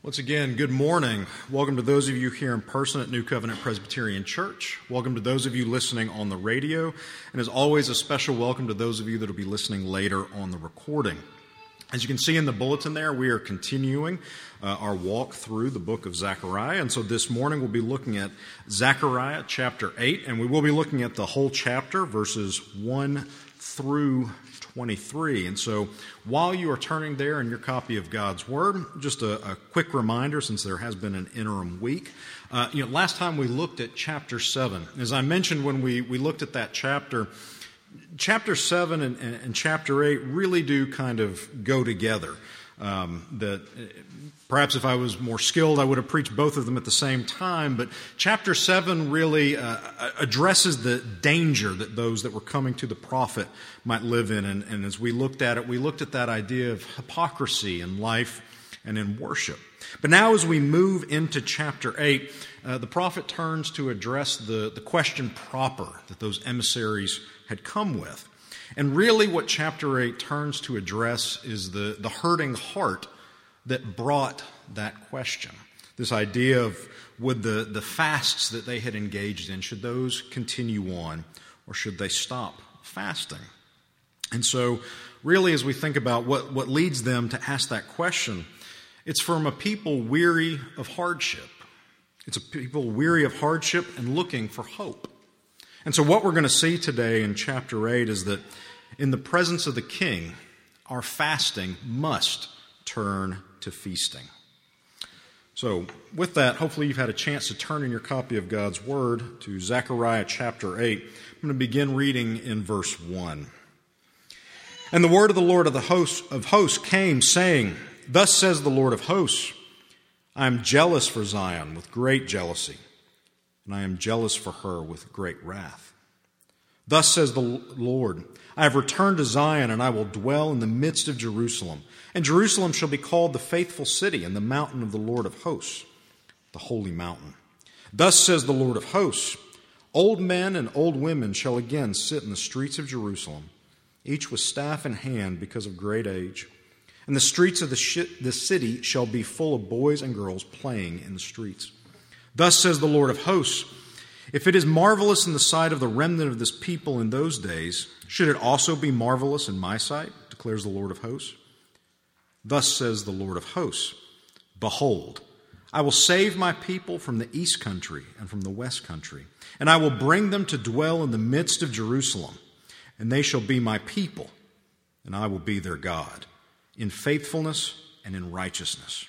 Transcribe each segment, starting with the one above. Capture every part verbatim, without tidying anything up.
Once again, good morning. Welcome to those of you here in person at New Covenant Presbyterian Church. Welcome to those of you listening on the radio. And as always, a special welcome to those of you that will be listening later on the recording. As you can see in the bulletin there, we are continuing uh, our walk through the book of Zechariah. And so this morning we'll be looking at Zechariah chapter eight, and we will be looking at the whole chapter, verses one through twenty-three. And so while you are turning there in your copy of God's Word, just a, a quick reminder, since there has been an interim week. Uh, you know, last time we looked at chapter seven. As I mentioned when we, we looked at that chapter, chapter seven and, and, and chapter eight really do kind of go together. Um, that perhaps if I was more skilled, I would have preached both of them at the same time. But chapter seven really uh, addresses the danger that those that were coming to the prophet might live in. And, and as we looked at it, we looked at that idea of hypocrisy in life and in worship. But now as we move into chapter eight, uh, the prophet turns to address the, the question proper that those emissaries had come with. And really what chapter eight turns to address is the, the hurting heart that brought that question. This idea of would the, the fasts that they had engaged in, should those continue on or should they stop fasting? And so really as we think about what, what leads them to ask that question, it's from a people weary of hardship. It's a people weary of hardship and looking for hope. And so what we're going to see today in chapter eight is that in the presence of the king, our fasting must turn to feasting. So with that, hopefully you've had a chance to turn in your copy of God's Word to Zechariah chapter eight. I'm going to begin reading in verse one. And the word of the Lord of the host of hosts came, saying, Thus says the Lord of hosts, I am jealous for Zion with great jealousy, and I am jealous for her with great wrath. Thus says the Lord, I have returned to Zion, and I will dwell in the midst of Jerusalem. And Jerusalem shall be called the faithful city, and the mountain of the Lord of hosts, the holy mountain. Thus says the Lord of hosts, Old men and old women shall again sit in the streets of Jerusalem, each with staff in hand because of great age. And the streets of the, sh- the city shall be full of boys and girls playing in the streets. Thus says the Lord of hosts, If it is marvelous in the sight of the remnant of this people in those days, should it also be marvelous in my sight, declares the Lord of hosts? Thus says the Lord of hosts, Behold, I will save my people from the east country and from the west country, and I will bring them to dwell in the midst of Jerusalem, and they shall be my people, and I will be their God, in faithfulness and in righteousness.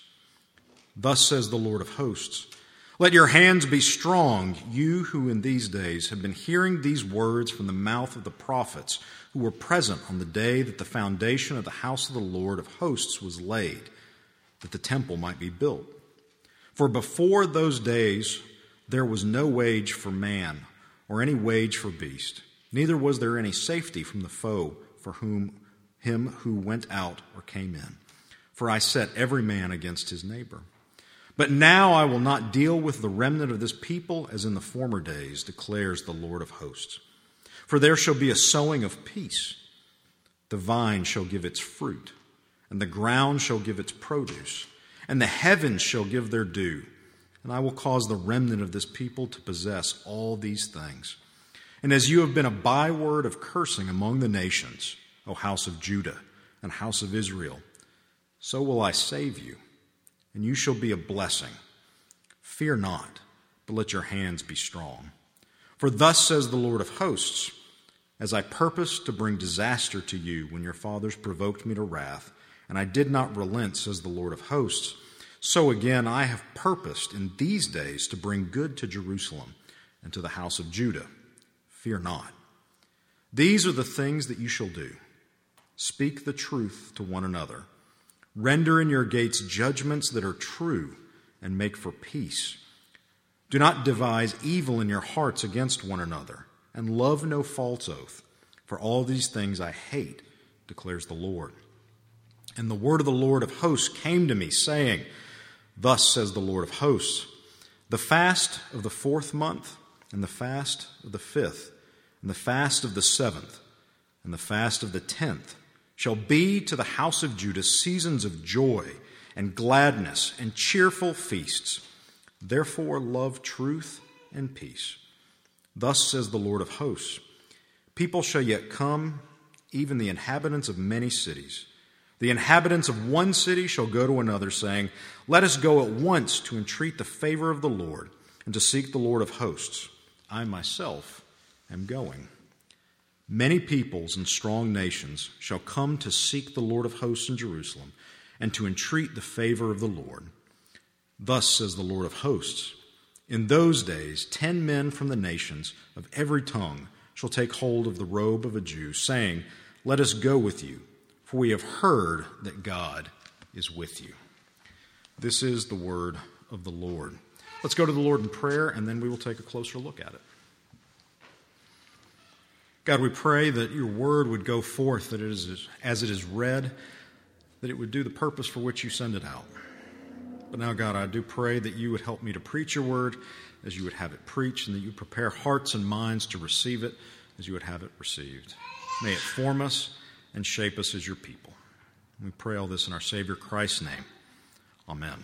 Thus says the Lord of hosts, Let your hands be strong, you who in these days have been hearing these words from the mouth of the prophets who were present on the day that the foundation of the house of the Lord of hosts was laid, that the temple might be built. For before those days there was no wage for man or any wage for beast, neither was there any safety from the foe for whom him who went out or came in. For I set every man against his neighbor. But now I will not deal with the remnant of this people as in the former days, declares the Lord of hosts. For there shall be a sowing of peace. The vine shall give its fruit, and the ground shall give its produce, and the heavens shall give their due. And I will cause the remnant of this people to possess all these things. And as you have been a byword of cursing among the nations, O house of Judah and house of Israel, so will I save you, and you shall be a blessing. Fear not, but let your hands be strong. For thus says the Lord of hosts, As I purposed to bring disaster to you when your fathers provoked me to wrath, and I did not relent, says the Lord of hosts, so again I have purposed in these days to bring good to Jerusalem and to the house of Judah. Fear not. These are the things that you shall do. Speak the truth to one another. Render in your gates judgments that are true, and make for peace. Do not devise evil in your hearts against one another, and love no false oath. For all these things I hate, declares the Lord. And the word of the Lord of hosts came to me, saying, Thus says the Lord of hosts, The fast of the fourth month, and the fast of the fifth, and the fast of the seventh, and the fast of the tenth, shall be to the house of Judah seasons of joy and gladness and cheerful feasts. Therefore love truth and peace. Thus says the Lord of hosts, people shall yet come, even the inhabitants of many cities. The inhabitants of one city shall go to another, saying, let us go at once to entreat the favor of the Lord and to seek the Lord of hosts. I myself am going. Many peoples and strong nations shall come to seek the Lord of hosts in Jerusalem and to entreat the favor of the Lord. Thus says the Lord of hosts, in those days ten men from the nations of every tongue shall take hold of the robe of a Jew, saying, let us go with you, for we have heard that God is with you. This is the word of the Lord. Let's go to the Lord in prayer, and then we will take a closer look at it. God, we pray that your word would go forth, that it is, as it is read, that it would do the purpose for which you send it out. But now, God, I do pray that you would help me to preach your word as you would have it preached, and that you would prepare hearts and minds to receive it as you would have it received. May it form us and shape us as your people. We pray all this in our Savior Christ's name. Amen.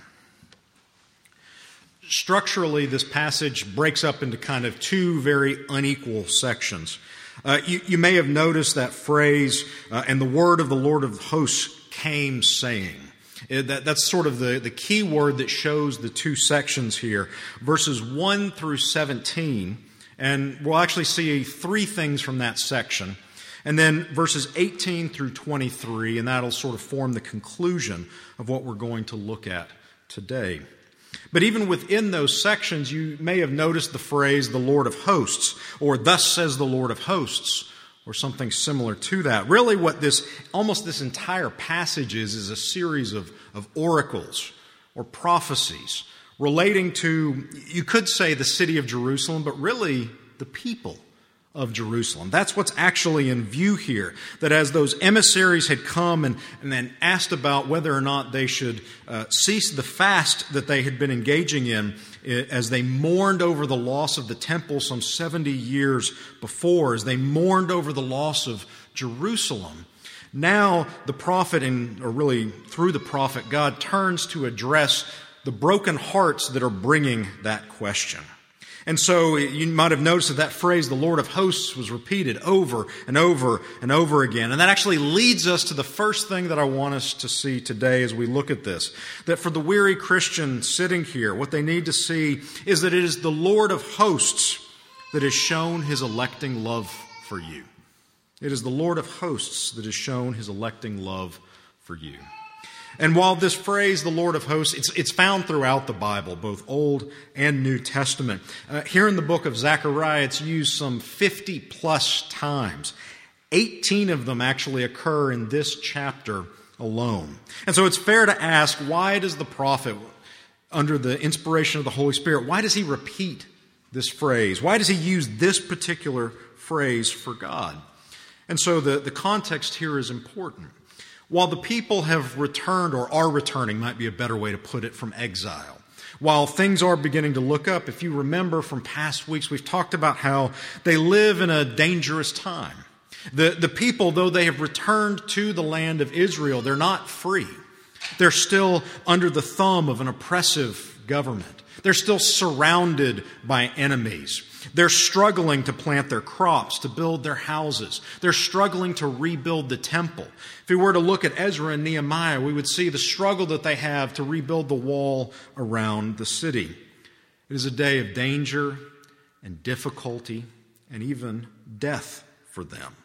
Structurally, this passage breaks up into kind of two very unequal sections. Uh, you, you may have noticed that phrase, uh, and the word of the Lord of hosts came saying. It, that, that's sort of the, the key word that shows the two sections here. Verses one through seventeen, and we'll actually see three things from that section. And then verses eighteen through twenty-three, and that'll sort of form the conclusion of what we're going to look at today. But even within those sections, you may have noticed the phrase, the Lord of hosts, or thus says the Lord of hosts, or something similar to that. Really what this, almost this entire passage is, is a series of, of oracles or prophecies relating to, you could say, the city of Jerusalem, but really the people of Jerusalem. That's what's actually in view here. That as those emissaries had come and, and then asked about whether or not they should uh, cease the fast that they had been engaging in as they mourned over the loss of the temple some seventy years before, as they mourned over the loss of Jerusalem. Now the prophet, and or really through the prophet, God turns to address the broken hearts that are bringing that question. And so you might have noticed that that phrase, the Lord of hosts, was repeated over and over and over again. And that actually leads us to the first thing that I want us to see today as we look at this. That for the weary Christian sitting here, what they need to see is that it is the Lord of hosts that has shown his electing love for you. It is the Lord of hosts that has shown his electing love for you. And while this phrase, the Lord of hosts, it's, it's found throughout the Bible, both Old and New Testament. Uh, here in the book of Zechariah, it's used some fifty plus times. eighteen of them actually occur in this chapter alone. And so it's fair to ask, why does the prophet, under the inspiration of the Holy Spirit, why does he repeat this phrase? Why does he use this particular phrase for God? And so the, the context here is important. While the people have returned, or are returning, might be a better way to put it, from exile. While things are beginning to look up, if you remember from past weeks, we've talked about how they live in a dangerous time. The, the people, though they have returned to the land of Israel, they're not free. They're still under the thumb of an oppressive government. They're still surrounded by enemies. They're struggling to plant their crops, to build their houses. They're struggling to rebuild the temple. If we were to look at Ezra and Nehemiah, we would see the struggle that they have to rebuild the wall around the city. It is a day of danger and difficulty and even death for them.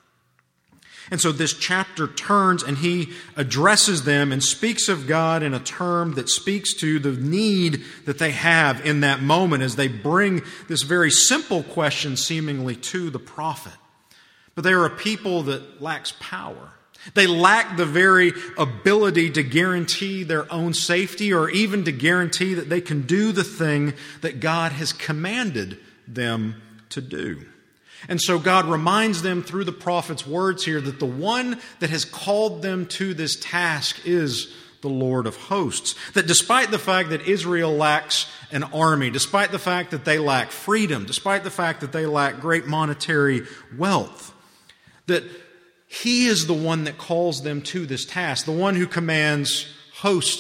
And so this chapter turns and he addresses them and speaks of God in a term that speaks to the need that they have in that moment as they bring this very simple question seemingly to the prophet. But they are a people that lacks power. They lack the very ability to guarantee their own safety or even to guarantee that they can do the thing that God has commanded them to do. And so God reminds them through the prophet's words here that the one that has called them to this task is the Lord of hosts. That despite the fact that Israel lacks an army, despite the fact that they lack freedom, despite the fact that they lack great monetary wealth, that He is the one that calls them to this task, the one who commands hosts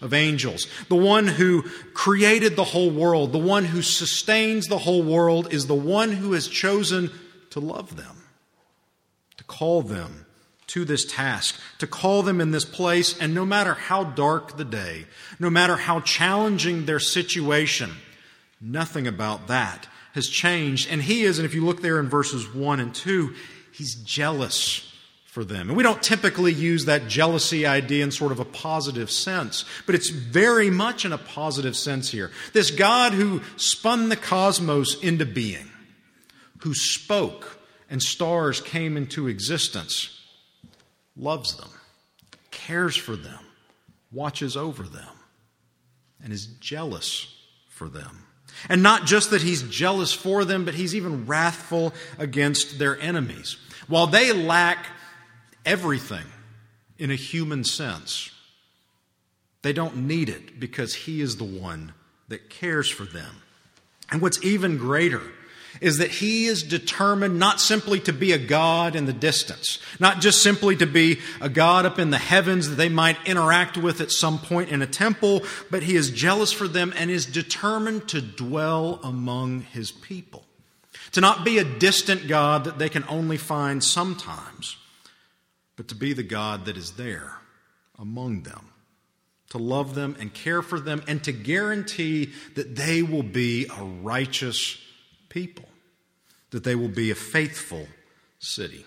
of angels. The one who created the whole world, the one who sustains the whole world, is the one who has chosen to love them, to call them to this task, to call them in this place. And no matter how dark the day, no matter how challenging their situation, nothing about that has changed. And He is, and if you look there in verses one and two, He's jealous for them. And we don't typically use that jealousy idea in sort of a positive sense, but it's very much in a positive sense here. This God who spun the cosmos into being, who spoke and stars came into existence, loves them, cares for them, watches over them, and is jealous for them. And not just that He's jealous for them, but He's even wrathful against their enemies. While they lack everything in a human sense, they don't need it because He is the one that cares for them. And what's even greater is that He is determined not simply to be a God in the distance, not just simply to be a God up in the heavens that they might interact with at some point in a temple, but He is jealous for them and is determined to dwell among His people. To not be a distant God that they can only find sometimes, but to be the God that is there among them, to love them and care for them, and to guarantee that they will be a righteous people, that they will be a faithful city.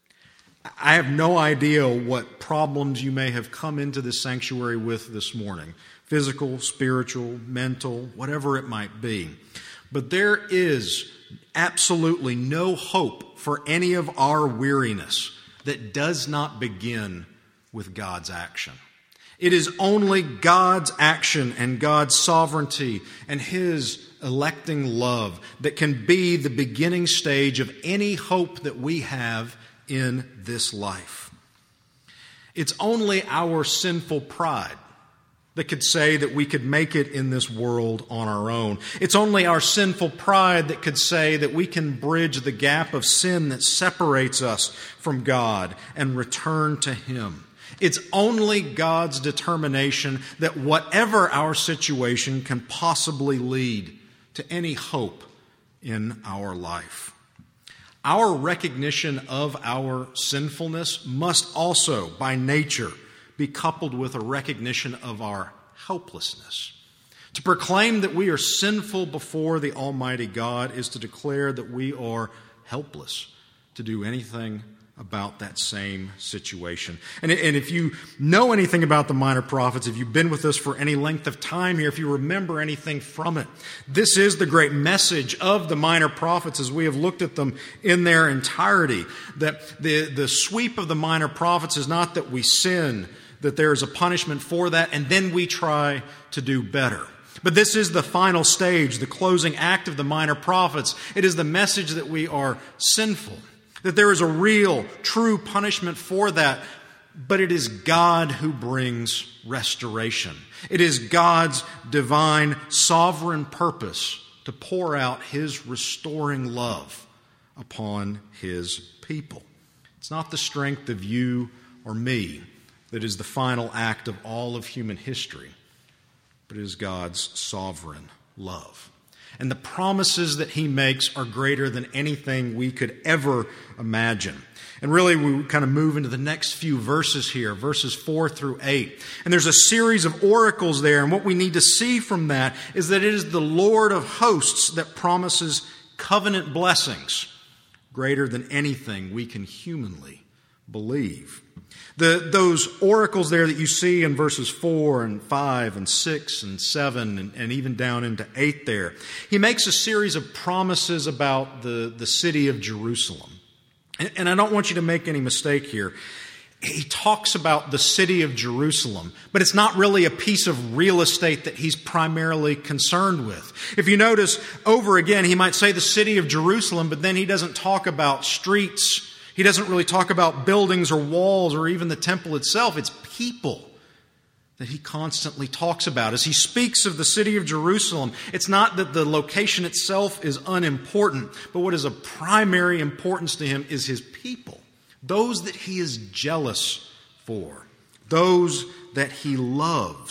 I have no idea what problems you may have come into this sanctuary with this morning, physical, spiritual, mental, whatever it might be. But there is absolutely no hope for any of our weariness that does not begin with God's action. It is only God's action and God's sovereignty and His electing love that can be the beginning stage of any hope that we have in this life. It's only our sinful pride that could say that we could make it in this world on our own. It's only our sinful pride that could say that we can bridge the gap of sin that separates us from God and return to Him. It's only God's determination that whatever our situation can possibly lead to any hope in our life. Our recognition of our sinfulness must also, by nature, be coupled with a recognition of our helplessness. To proclaim that we are sinful before the Almighty God is to declare that we are helpless to do anything about that same situation. And, and if you know anything about the Minor Prophets, if you've been with us for any length of time here, if you remember anything from it, this is the great message of the Minor Prophets as we have looked at them in their entirety. That the, the sweep of the Minor Prophets is not that we sin, that there is a punishment for that, and then we try to do better. But this is the final stage, the closing act of the Minor Prophets. It is the message that we are sinful, that there is a real, true punishment for that, but it is God who brings restoration. It is God's divine, sovereign purpose to pour out His restoring love upon His people. It's not the strength of you or me that is the final act of all of human history, but it is God's sovereign love. And the promises that He makes are greater than anything we could ever imagine. And really, we kind of move into the next few verses here, verses four through eight. And there's a series of oracles there, and what we need to see from that is that it is the Lord of hosts that promises covenant blessings greater than anything we can humanly believe. The, those oracles there that you see in verses four and five and six and seven and, and even down into eight there, He makes a series of promises about the, the city of Jerusalem. And, and I don't want you to make any mistake here. He talks about the city of Jerusalem, but it's not really a piece of real estate that He's primarily concerned with. If you notice, over again, He might say the city of Jerusalem, but then He doesn't talk about streets. He doesn't really talk about buildings or walls or even the temple itself. It's people that He constantly talks about. As He speaks of the city of Jerusalem, it's not that the location itself is unimportant, but what is of primary importance to Him is His people, those that He is jealous for, those that He loves.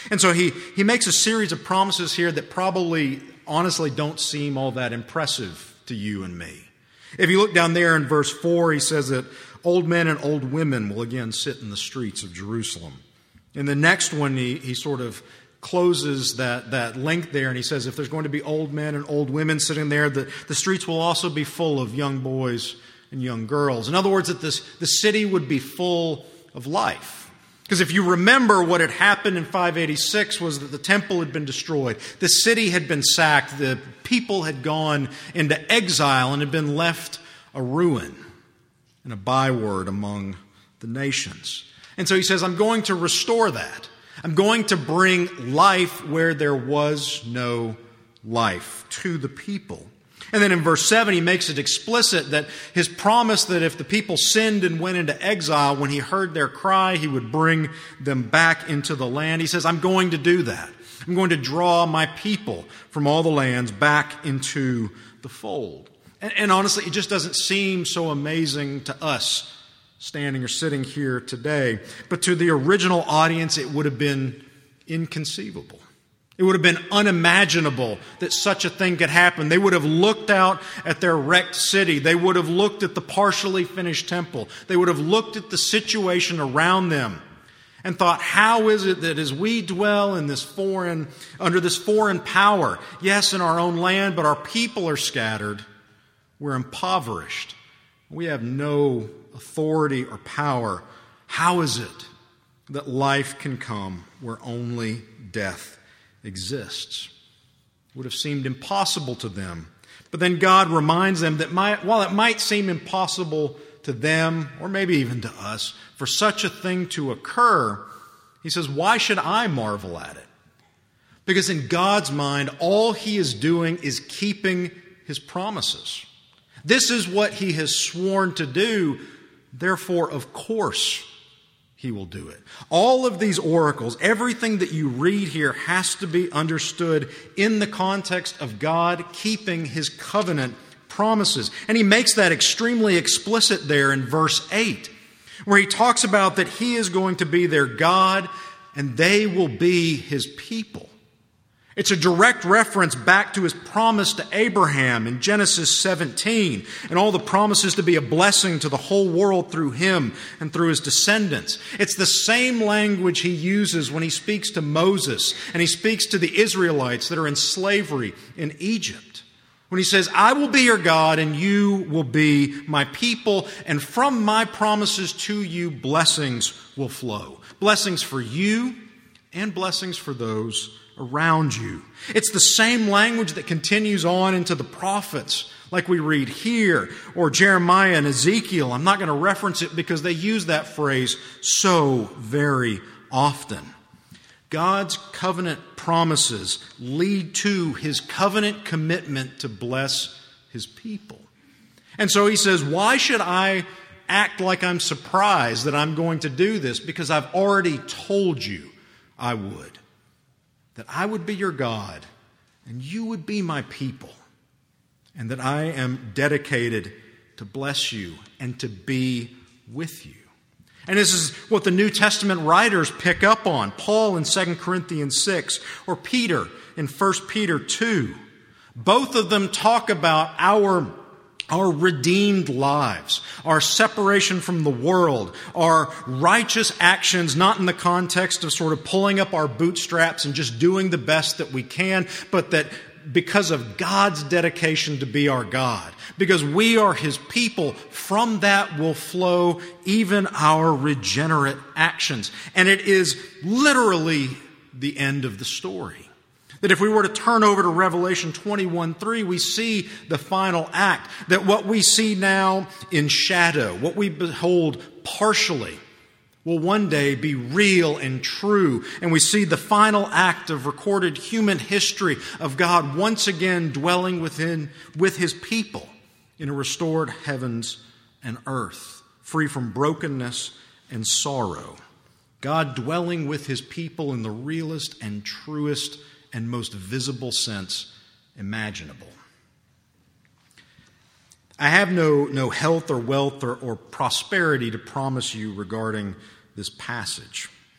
And so he, he makes a series of promises here that probably, honestly, don't seem all that impressive to you and me. If you look down there in verse four, he says that old men and old women will again sit in the streets of Jerusalem. In the next one, he, he sort of closes that, that link there, and he says if there's going to be old men and old women sitting there, the, the streets will also be full of young boys and young girls. In other words, that this, the city would be full of life. Because if you remember, what had happened in five eighty-six was that the temple had been destroyed. The city had been sacked. The people had gone into exile and had been left a ruin and a byword among the nations. And so he says, I'm going to restore that. I'm going to bring life where there was no life to the people. And then in verse seven, he makes it explicit that his promise that if the people sinned and went into exile, when he heard their cry, he would bring them back into the land. He says, I'm going to do that. I'm going to draw my people from all the lands back into the fold. And, and honestly, it just doesn't seem so amazing to us standing or sitting here today. But to the original audience, it would have been inconceivable. It would have been unimaginable that such a thing could happen. They would have looked out at their wrecked city. They would have looked at the partially finished temple. They would have looked at the situation around them and thought, how is it that as we dwell in this foreign, under this foreign power, yes, in our own land, but our people are scattered, we're impoverished, we have no authority or power. How is it that life can come where only death exists? It would have seemed impossible to them. But then God reminds them that my, while it might seem impossible to them, or maybe even to us, for such a thing to occur, he says, why should I marvel at it? Because in God's mind, all he is doing is keeping his promises. This is what he has sworn to do. Therefore, of course, he will do it. All of these oracles, everything that you read here has to be understood in the context of God keeping his covenant promises. And he makes that extremely explicit there in verse eight, where he talks about that he is going to be their God and they will be his people. It's a direct reference back to his promise to Abraham in Genesis seventeen and all the promises to be a blessing to the whole world through him and through his descendants. It's the same language he uses when he speaks to Moses and he speaks to the Israelites that are in slavery in Egypt. When he says, I will be your God and you will be my people, and from my promises to you, blessings will flow. Blessings for you and blessings for those around you. It's the same language that continues on into the prophets, like we read here, or Jeremiah and Ezekiel. I'm not going to reference it because they use that phrase so very often. God's covenant promises lead to his covenant commitment to bless his people. And so he says, why should I act like I'm surprised that I'm going to do this? Because I've already told you I would. That I would be your God, and you would be my people, and that I am dedicated to bless you and to be with you. And this is what the New Testament writers pick up on. Paul in Second Corinthians six, or Peter in First Peter two. Both of them talk about our Our redeemed lives, our separation from the world, our righteous actions, not in the context of sort of pulling up our bootstraps and just doing the best that we can, but that because of God's dedication to be our God, because we are his people, from that will flow even our regenerate actions. And it is literally the end of the story. That if we were to turn over to Revelation twenty-one three, we see the final act. That what we see now in shadow, what we behold partially, will one day be real and true. And we see the final act of recorded human history of God once again dwelling within with his people in a restored heavens and earth, free from brokenness and sorrow. God dwelling with his people in the realest and truest and most visible sense imaginable. I have no, no health or wealth or, or prosperity to promise you regarding this passage.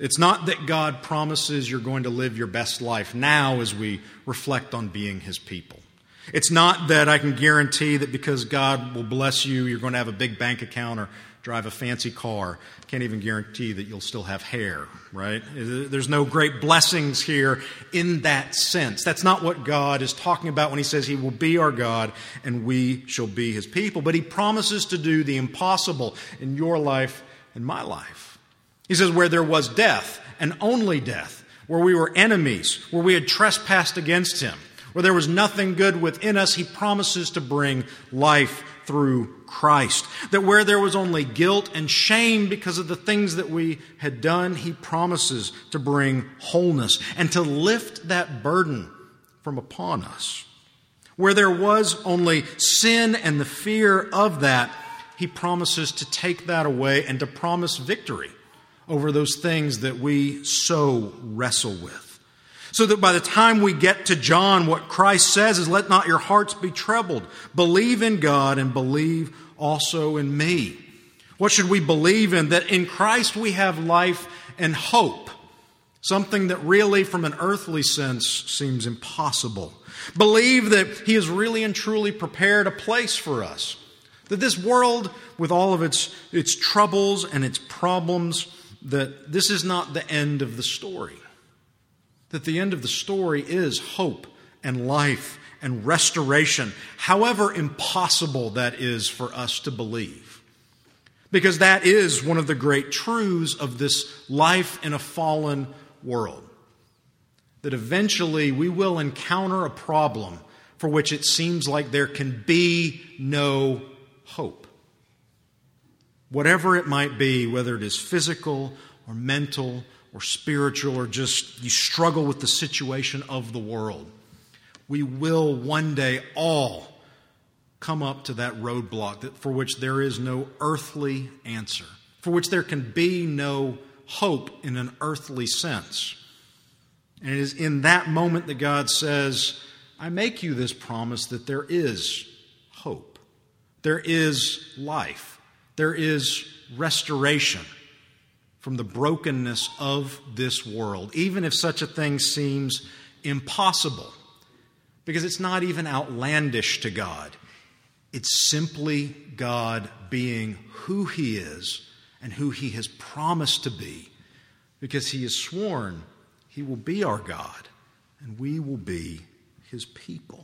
It's not that God promises you're going to live your best life now as we reflect on being His people. It's not that I can guarantee that because God will bless you, you're going to have a big bank account or drive a fancy car. Can't even guarantee that you'll still have hair, right? There's no great blessings here in that sense. That's not what God is talking about when He says He will be our God and we shall be His people. But He promises to do the impossible in your life and my life. He says, where there was death, and only death, where we were enemies, where we had trespassed against Him, where there was nothing good within us, He promises to bring life through Christ. That where there was only guilt and shame because of the things that we had done, He promises to bring wholeness and to lift that burden from upon us. Where there was only sin and the fear of that, He promises to take that away and to promise victory over those things that we so wrestle with. So that by the time we get to John, what Christ says is, let not your hearts be troubled. Believe in God and believe also in me. What should we believe in? That in Christ we have life and hope. Something that really, from an earthly sense, seems impossible. Believe that He has really and truly prepared a place for us. That this world, with all of its, its troubles and its problems, that this is not the end of the story. That the end of the story is hope and life and restoration, however impossible that is for us to believe. Because that is one of the great truths of this life in a fallen world. That eventually we will encounter a problem for which it seems like there can be no hope. Whatever it might be, whether it is physical or mental or spiritual or just you struggle with the situation of the world, we will one day all come up to that roadblock that for which there is no earthly answer, for which there can be no hope in an earthly sense. And it is in that moment that God says, I make you this promise that there is hope. There is life. There is restoration from the brokenness of this world, even if such a thing seems impossible, because it's not even outlandish to God. It's simply God being who He is and who He has promised to be, because He has sworn He will be our God and we will be His people.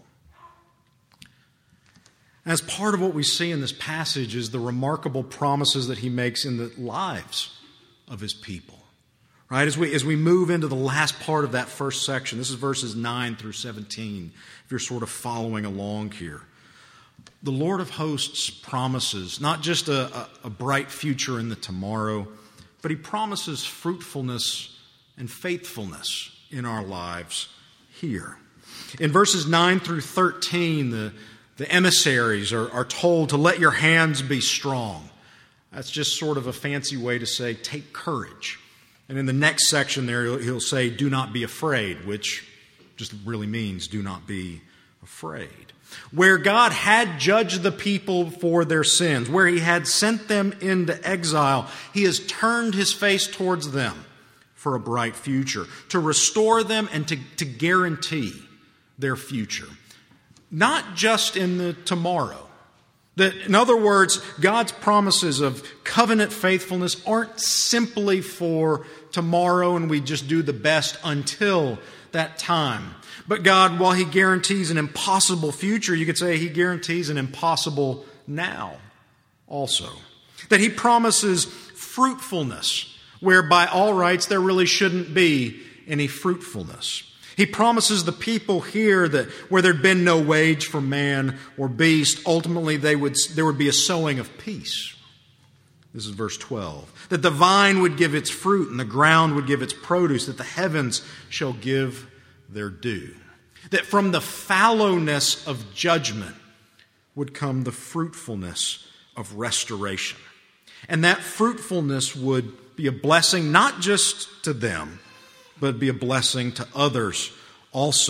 As part of what we see in this passage is the remarkable promises that He makes in the lives of His people. Right? As we, as we move into the last part of that first section, this is verses nine through seventeen, if you're sort of following along here. The Lord of hosts promises not just a, a, a bright future in the tomorrow, but He promises fruitfulness and faithfulness in our lives here. In verses nine through thirteen, the The emissaries are, are told to let your hands be strong. That's just sort of a fancy way to say, take courage. And in the next section there, he'll, he'll say, do not be afraid, which just really means do not be afraid. Where God had judged the people for their sins, where He had sent them into exile, He has turned His face towards them for a bright future, to restore them and to, to guarantee their future. Not just in the tomorrow. That, in other words, God's promises of covenant faithfulness aren't simply for tomorrow and we just do the best until that time. But God, while He guarantees an impossible future, you could say He guarantees an impossible now also. That He promises fruitfulness, where by all rights there really shouldn't be any fruitfulness. He promises the people here that where there'd been no wage for man or beast, ultimately they would, there would be a sowing of peace. This is verse twelve. That the vine would give its fruit and the ground would give its produce, that the heavens shall give their due. That from the fallowness of judgment would come the fruitfulness of restoration. And that fruitfulness would be a blessing not just to them, but be a blessing to others also.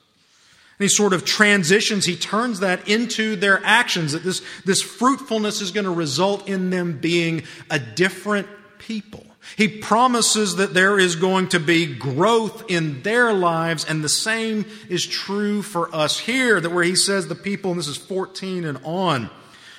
And he sort of transitions, he turns that into their actions, that this, this fruitfulness is going to result in them being a different people. He promises that there is going to be growth in their lives, and the same is true for us here, that where he says the people, and this is fourteen and on,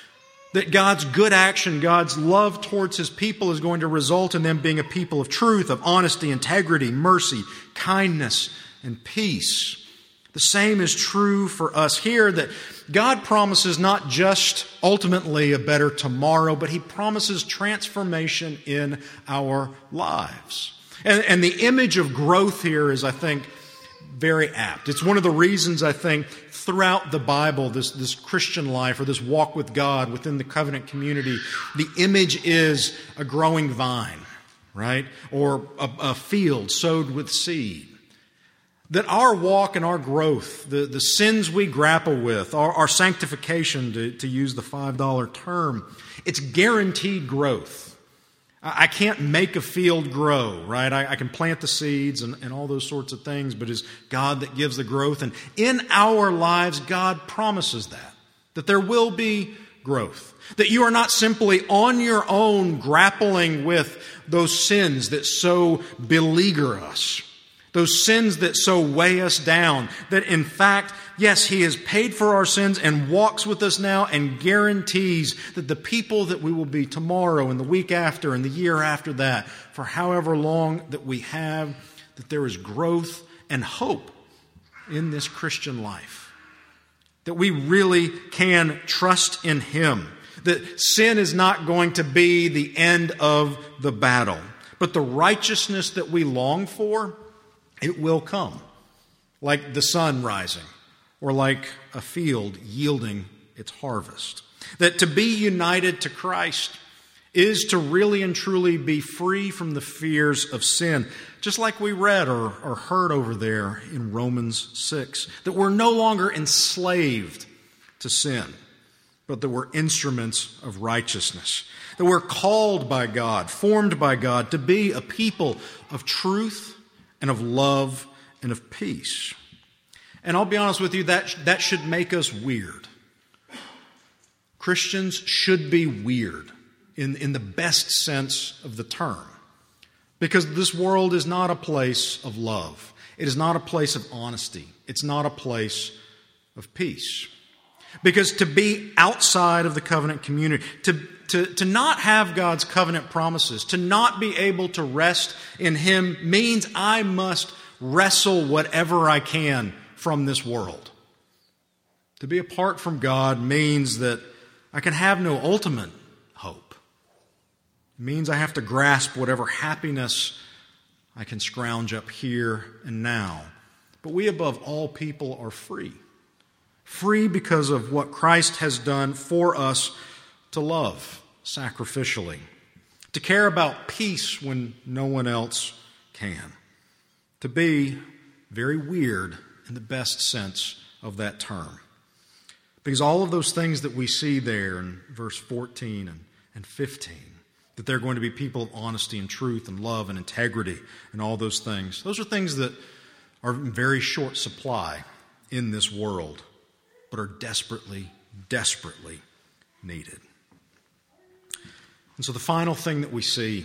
that God's good action, God's love towards his people is going to result in them being a people of truth, of honesty, integrity, mercy, kindness, and peace. The same is true for us here, that God promises not just ultimately a better tomorrow, but he promises transformation in our lives. And, and the image of growth here is, I think, very apt. It's one of the reasons, I think, throughout the Bible, this, this Christian life or this walk with God within the covenant community, the image is a growing vine, right? Or a, a field sowed with seed. That our walk and our growth, the, the sins we grapple with, our, our sanctification, to, to use the five dollar term, it's guaranteed growth. I can't make a field grow, right? I, I can plant the seeds and, and all those sorts of things, but it's God that gives the growth. And in our lives, God promises that, that there will be growth. That you are not simply on your own grappling with those sins that so beleaguer us, those sins that so weigh us down, that in fact, yes, he has paid for our sins and walks with us now and guarantees that the people that we will be tomorrow and the week after and the year after that, for however long that we have, that there is growth and hope in this Christian life. That we really can trust in him. That sin is not going to be the end of the battle, but the righteousness that we long for, it will come, like the sun rising, or like a field yielding its harvest. That to be united to Christ is to really and truly be free from the fears of sin, just like we read or, or heard over there in Romans six, that we're no longer enslaved to sin, but that we're instruments of righteousness, that we're called by God, formed by God to be a people of truth and of love and of peace. And I'll be honest with you, that, that should make us weird. Christians should be weird in, in the best sense of the term. Because this world is not a place of love. It is not a place of honesty. It's not a place of peace. Because to be outside of the covenant community, to To, to not have God's covenant promises, to not be able to rest in him, means I must wrestle whatever I can from this world. To be apart from God means that I can have no ultimate hope. It means I have to grasp whatever happiness I can scrounge up here and now. But we above all people are free. Free because of what Christ has done for us to love sacrificially, to care about peace when no one else can, to be very weird in the best sense of that term. Because all of those things that we see there in verse fourteen and, and fifteen, that they're going to be people of honesty and truth and love and integrity and all those things, those are things that are in very short supply in this world, but are desperately, desperately needed. And so the final thing that we see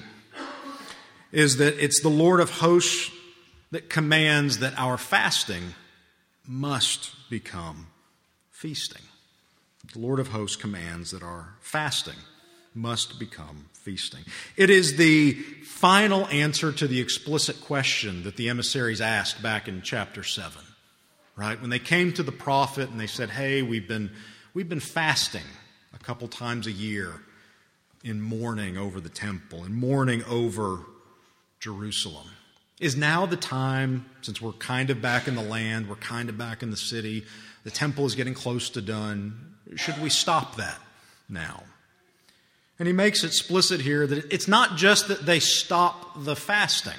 is that it's the Lord of hosts that commands that our fasting must become feasting. The Lord of hosts commands that our fasting must become feasting. It is the final answer to the explicit question that the emissaries asked back in chapter seven. Right? When they came to the prophet and they said, hey, we've been, we've been fasting a couple times a year in mourning over the temple, in mourning over Jerusalem. Is now the time, since we're kind of back in the land, we're kind of back in the city, the temple is getting close to done, should we stop that now? And he makes it explicit here that it's not just that they stop the fasting,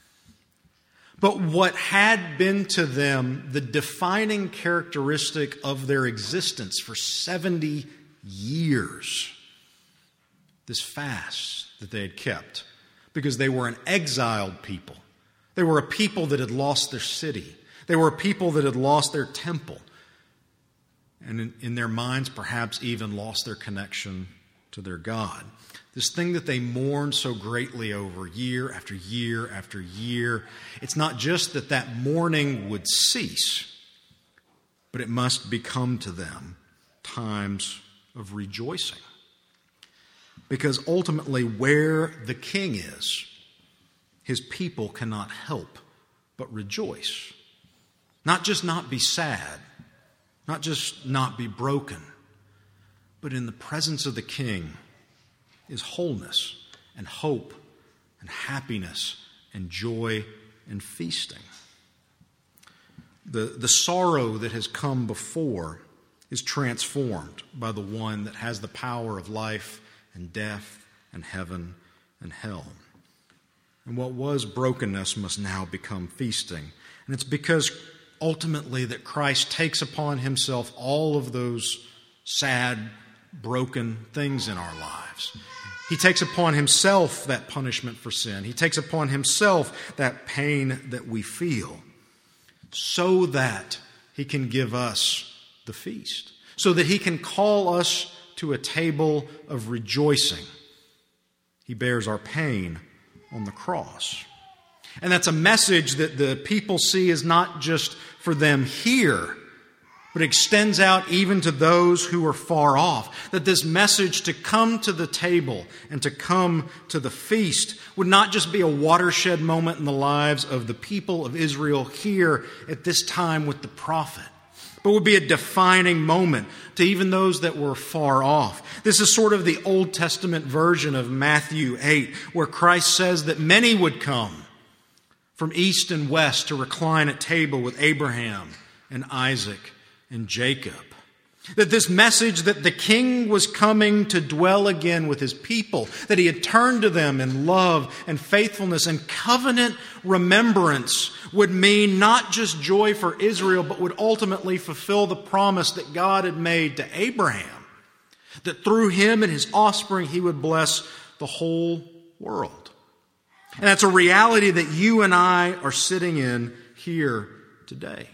but what had been to them the defining characteristic of their existence for seventy years, this fast that they had kept, because they were an exiled people. They were a people that had lost their city. They were a people that had lost their temple. And in, in their minds, perhaps even lost their connection to their God. This thing that they mourn so greatly over year after year after year, it's not just that that mourning would cease, but it must become to them times of rejoicing. Because ultimately, where the king is, his people cannot help but rejoice. Not just not be sad, not just not be broken, but in the presence of the king is wholeness and hope and happiness and joy and feasting. The, the sorrow that has come before is transformed by the one that has the power of life and death and heaven and hell. And what was brokenness must now become feasting. And it's because ultimately that Christ takes upon himself all of those sad, broken things in our lives. He takes upon himself that punishment for sin. He takes upon himself that pain that we feel so that he can give us the feast, so that he can call us to a table of rejoicing. He bears our pain on the cross. And that's a message that the people see as not just for them here, but extends out even to those who are far off. That this message to come to the table and to come to the feast would not just be a watershed moment in the lives of the people of Israel here at this time with the prophet, but would be a defining moment to even those that were far off. This is sort of the Old Testament version of Matthew eight, where Christ says that many would come from east and west to recline at table with Abraham and Isaac and Jacob. That this message that the king was coming to dwell again with his people, that he had turned to them in love and faithfulness and covenant remembrance, would mean not just joy for Israel, but would ultimately fulfill the promise that God had made to Abraham, that through him and his offspring he would bless the whole world. And that's a reality that you and I are sitting in here today.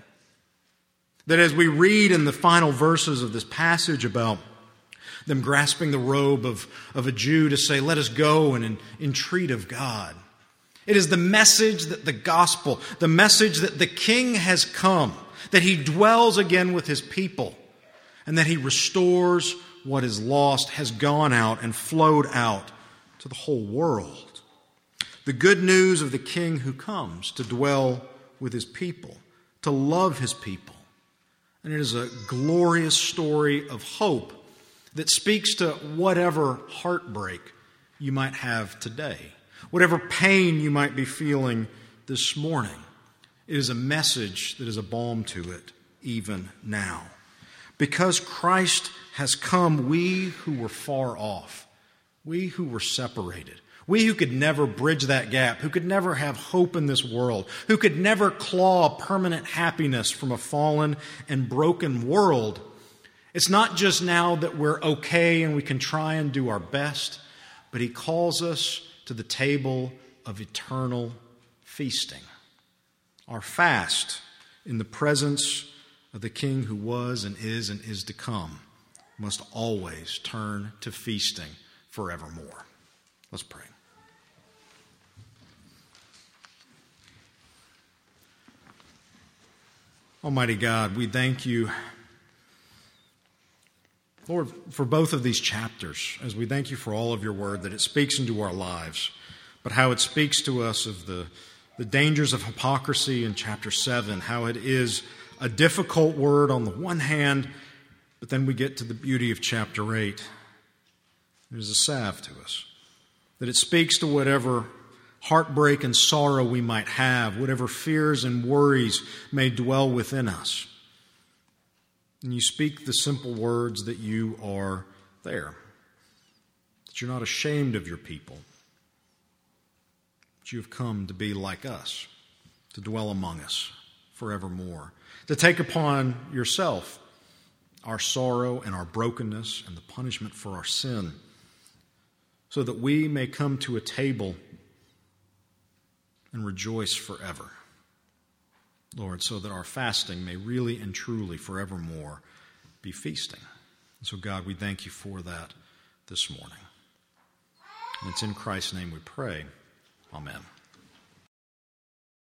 That as we read in the final verses of this passage about them grasping the robe of, of a Jew to say, let us go and entreat of God. It is the message that the gospel, the message that the king has come, that he dwells again with his people, and that he restores what is lost, has gone out and flowed out to the whole world. The good news of the king who comes to dwell with his people, to love his people. And it is a glorious story of hope that speaks to whatever heartbreak you might have today, whatever pain you might be feeling this morning. It is a message that is a balm to it even now. Because Christ has come, we who were far off, we who were separated, we who could never bridge that gap, who could never have hope in this world, who could never claw permanent happiness from a fallen and broken world. It's not just now that we're okay and we can try and do our best, but he calls us to the table of eternal feasting. Our fast in the presence of the King who was and is and is to come must always turn to feasting forevermore. Let's pray. Almighty God, we thank you, Lord, for both of these chapters, as we thank you for all of your word, that it speaks into our lives, but how it speaks to us of the, the dangers of hypocrisy in chapter seven, how it is a difficult word on the one hand, but then we get to the beauty of chapter eight. It is a salve to us, that it speaks to whatever heartbreak and sorrow we might have, whatever fears and worries may dwell within us. And you speak the simple words that you are there, that you're not ashamed of your people, that you have come to be like us, to dwell among us forevermore, to take upon yourself our sorrow and our brokenness and the punishment for our sin, so that we may come to a table and rejoice forever. Lord, so that our fasting may really and truly forevermore be feasting. And so, God, we thank you for that this morning. And it's in Christ's name we pray. Amen.